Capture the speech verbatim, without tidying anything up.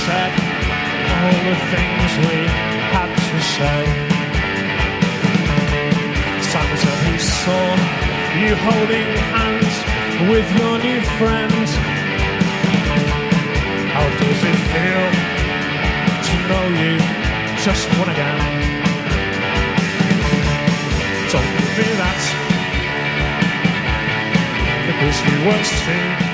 said all the things we had to say. Simon said he saw you holding hands with your new friend. How does it feel to know you just won again? Don't do that, because you won't see